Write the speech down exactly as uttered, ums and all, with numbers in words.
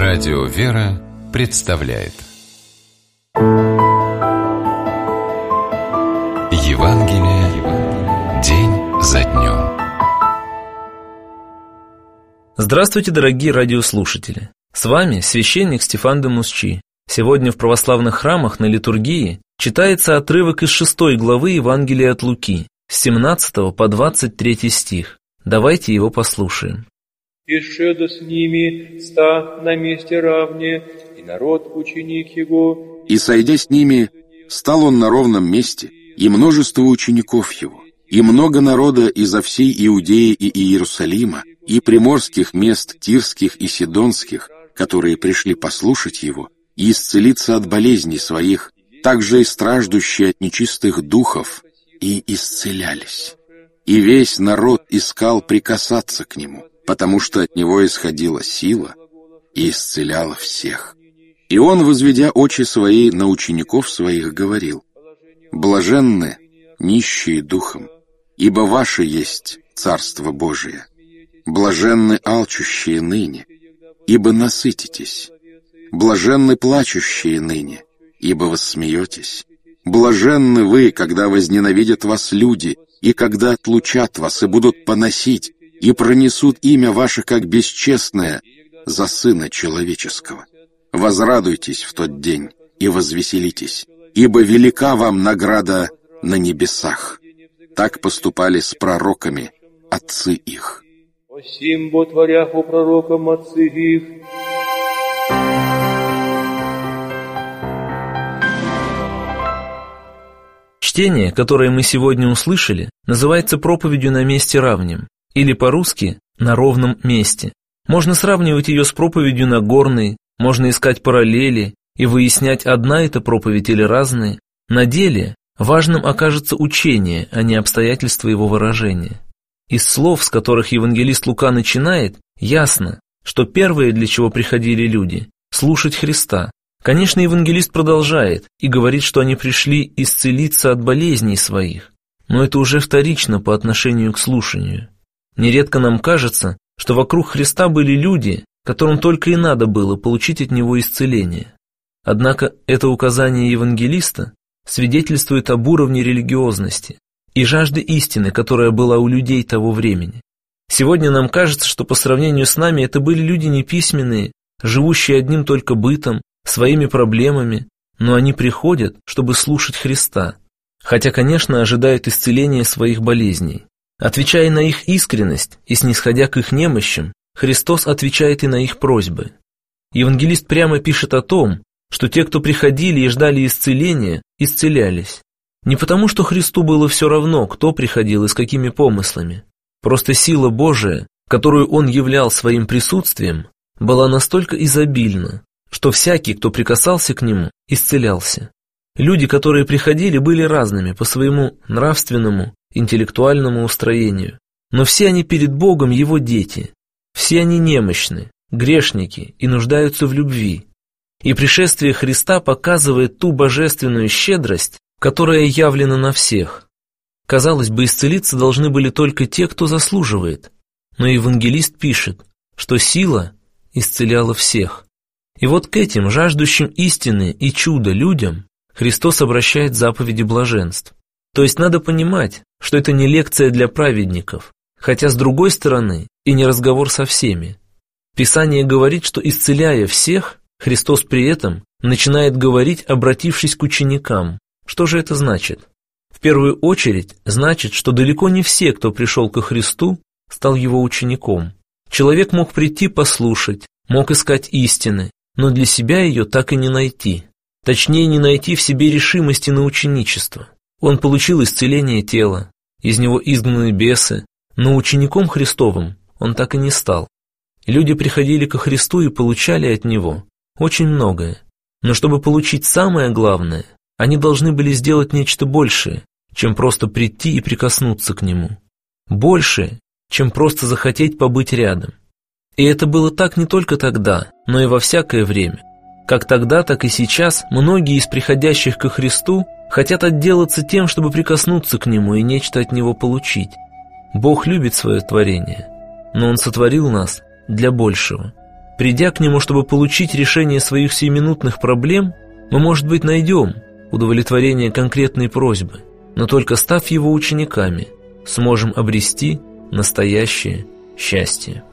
Радио «Вера» представляет Евангелие день за днем. Здравствуйте, дорогие радиослушатели! С вами священник Стефан де Мусчи. Сегодня в православных храмах на литургии читается отрывок из шестой главы Евангелия от Луки, с семнадцатого по двадцать третий стих. Давайте его послушаем. «И шеда с ними, ста на месте равне, и народ ученик его». И, сойдя с ними, стал он на ровном месте, и множество учеников его, и много народа изо всей Иудеи и Иерусалима, и приморских мест тирских и сидонских, которые пришли послушать его и исцелиться от болезней своих, также и страждущие от нечистых духов, и исцелялись. И весь народ искал прикасаться к нему, потому что от него исходила сила и исцеляла всех. И он, возведя очи свои на учеников своих, говорил: «Блаженны нищие духом, ибо ваше есть Царство Божие. Блаженны алчущие ныне, ибо насытитесь. Блаженны плачущие ныне, ибо воссмеетесь. Блаженны вы, когда возненавидят вас люди, и когда отлучат вас и будут поносить, и пронесут имя ваше как бесчестное за Сына Человеческого. Возрадуйтесь в тот день и возвеселитесь, ибо велика вам награда на небесах. Так поступали с пророками отцы их». «Осим бо творях у пророкам отцы их». Чтение, которое мы сегодня услышали, называется проповедью на месте равнем, или по-русски «на ровном месте». Можно сравнивать ее с проповедью на горной, можно искать параллели и выяснять, одна это проповедь или разные. На деле важным окажется учение, а не обстоятельства его выражения. Из слов, с которых евангелист Лука начинает, ясно, что первое, для чего приходили люди – слушать Христа. Конечно, евангелист продолжает и говорит, что они пришли исцелиться от болезней своих, но это уже вторично по отношению к слушанию. Нередко нам кажется, что вокруг Христа были люди, которым только и надо было получить от Него исцеление. Однако это указание евангелиста свидетельствует об уровне религиозности и жажды истины, которая была у людей того времени. Сегодня нам кажется, что по сравнению с нами это были люди неписьменные, живущие одним только бытом, своими проблемами, но они приходят, чтобы слушать Христа, хотя, конечно, ожидают исцеления своих болезней. Отвечая на их искренность и снисходя к их немощам, Христос отвечает и на их просьбы. Евангелист прямо пишет о том, что те, кто приходили и ждали исцеления, исцелялись. Не потому, что Христу было все равно, кто приходил и с какими помыслами. Просто сила Божия, которую Он являл своим присутствием, была настолько изобильна, что всякий, кто прикасался к Нему, исцелялся. Люди, которые приходили, были разными по своему нравственному, интеллектуальному устроению, но все они перед Богом Его дети, все они немощны, грешники и нуждаются в любви. И пришествие Христа показывает ту божественную щедрость, которая явлена на всех. Казалось бы, исцелиться должны были только те, кто заслуживает, но евангелист пишет, что сила исцеляла всех. И вот к этим жаждущим истины и чуда людям Христос обращает заповеди блаженств. То есть надо понимать, что это не лекция для праведников, хотя с другой стороны и не разговор со всеми. Писание говорит, что исцеляя всех, Христос при этом начинает говорить, обратившись к ученикам. Что же это значит? В первую очередь значит, что далеко не все, кто пришел ко Христу, стал Его учеником. Человек мог прийти послушать, мог искать истины, но для себя ее так и не найти. Точнее, не найти в себе решимости на ученичество. Он получил исцеление тела, из него изгнаны бесы, но учеником Христовым он так и не стал. Люди приходили ко Христу и получали от Него очень многое. Но чтобы получить самое главное, они должны были сделать нечто большее, чем просто прийти и прикоснуться к Нему. Большее, чем просто захотеть побыть рядом. И это было так не только тогда, но и во всякое время. Как тогда, так и сейчас многие из приходящих ко Христу хотят отделаться тем, чтобы прикоснуться к Нему и нечто от Него получить. Бог любит свое творение, но Он сотворил нас для большего. Придя к Нему, чтобы получить решение своих сиюминутных проблем, мы, может быть, найдем удовлетворение конкретной просьбы, но только став Его учениками, сможем обрести настоящее счастье.